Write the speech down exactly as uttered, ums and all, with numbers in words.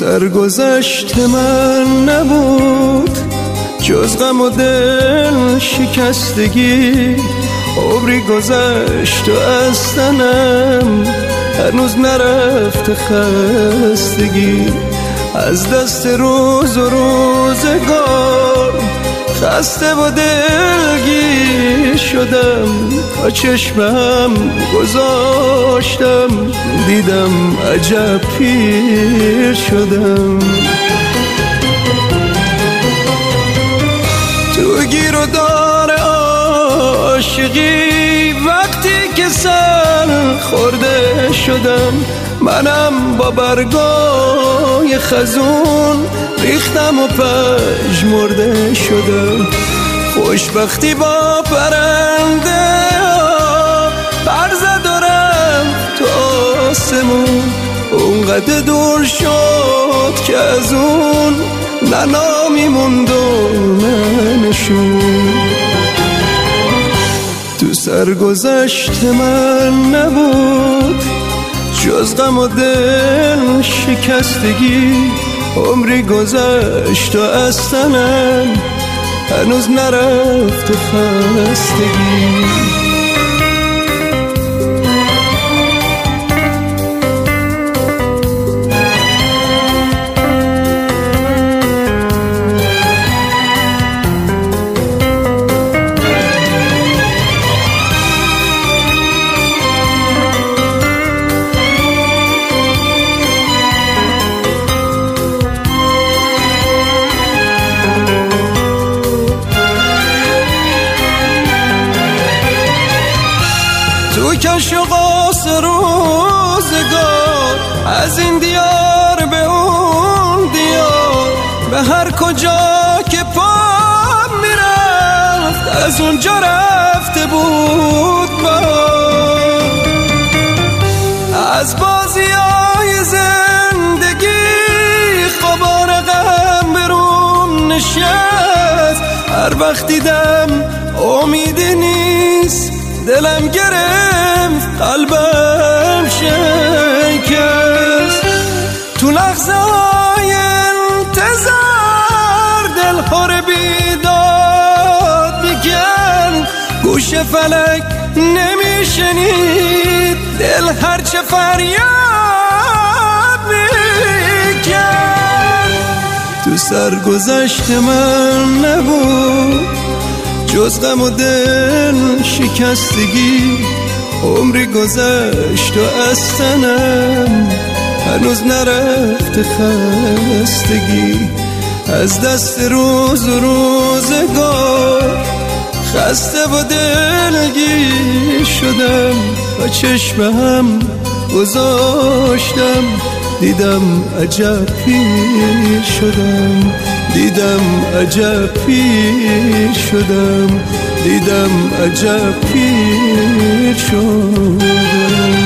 سرگذشت من نبود جز غم و دل شکستگی، عمری گذشت و از تنم هنوز نرفت خستگی. از دست روز و روزگار خسته و دلگیر شدم، تا چشمم گذاشتم دیدم عجب پیر شدم. تو گیر و دار عاشقی وقتی که سر خورده شدم، منم با برگای خزون ریختم و پژمرده شدم. خوشبختی با پرنده پر زد و رفت تو آسمون، اونقدر دور شد که از اون نه نامی موند و نه نشون. تو سرگذشت من نبود جز غم و دل شکستگی، عمری گذشت و از تنم هنوز نرفت خستگی. تو کش و قاس روزگار از این دیار به اون دیار، به هر کجا که پا میرفت از اونجا رفته بود بار. از بازیای زندگی خبر غم برون نشست، هر وقت دیدم امیدی نیست دلم گرفت قلبم شکست. تو لحظه های انتظار دل پر بیداد میکرد، گوش فلک نمیشنید دل هرچه فریاد میکرد. تو سرگذشت من نبود جز غم و دل شکستگی، عمری گذشت و از تنم هنوز نرفت خستگی. از دست روز و روزگار خسته و دلگیر شدم، و چشمم گذاشتم دیدم عجب پیر شدم، دیدم عجب پیر شدم، دیدم عجب پیر شدم.